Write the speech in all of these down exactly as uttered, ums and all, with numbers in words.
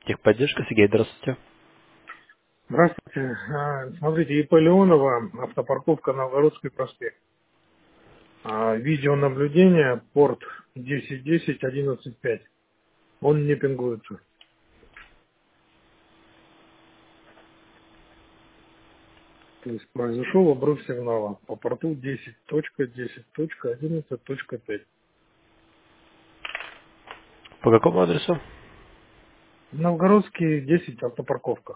Техподдержка, Сергей, здравствуйте. Здравствуйте. А, Смотрите, ИП Леонова, автопарковка Новгородский проспект. А, Видеонаблюдение, порт десять десять одиннадцать пять. Он не пингуется. То есть произошел обрыв сигнала по порту десять точка десять точка одиннадцать точка пять. По какому адресу? Новгородский десять, автопарковка.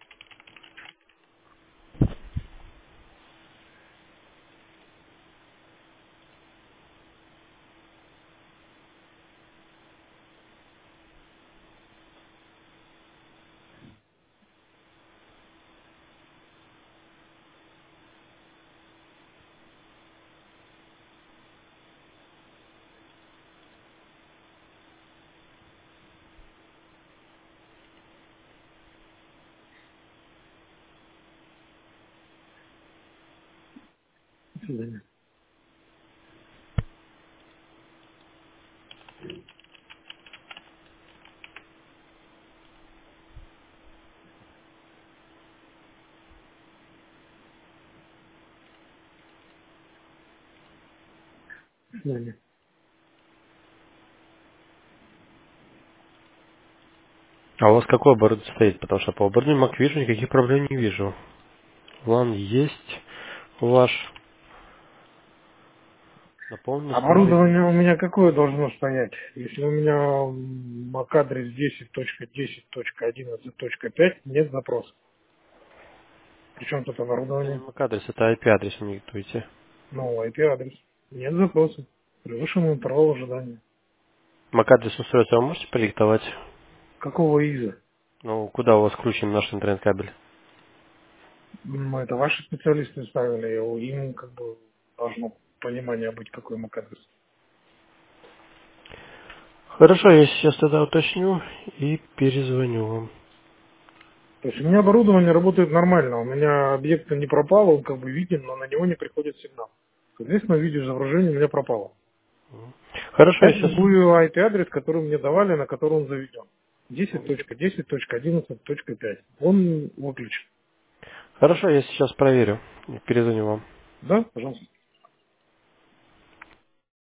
До свидания. До свидания. А у вас какой оборудование стоит? Потому что по оборудованию Мак вижу, никаких проблем не вижу. Ван есть ваш. Наполнено снаружи. Оборудование у меня какое должно стоять? Если у меня MAC-адрес десять точка десять точка одиннадцать точка пять, нет запроса. Причем тут Это не оборудование? Мак адрес, это ай пи адрес вы мне диктуете. Ну, ай пи-адрес. Нет запроса. Превышен интервал ожидания. Мак адрес устройства вы можете продиктовать? Какого иза? Ну, куда у вас включен наш интернет-кабель? Ну, это ваши специалисты ставили, и им как бы должно понимание быть, какой MAC-адрес. Хорошо, я сейчас тогда уточню и перезвоню вам. То есть у меня оборудование работает нормально, у меня объект не пропал, он как бы виден, но на него не приходит сигнал. Соответственно, видеоизображение у меня пропало. Хорошо, я Опять сейчас... пингую ай пи-адрес, который мне давали, на который он заведен. десять точка десять точка одиннадцать точка пять. Он выключен. Хорошо, я сейчас проверю. Перезвоню вам. Да, пожалуйста.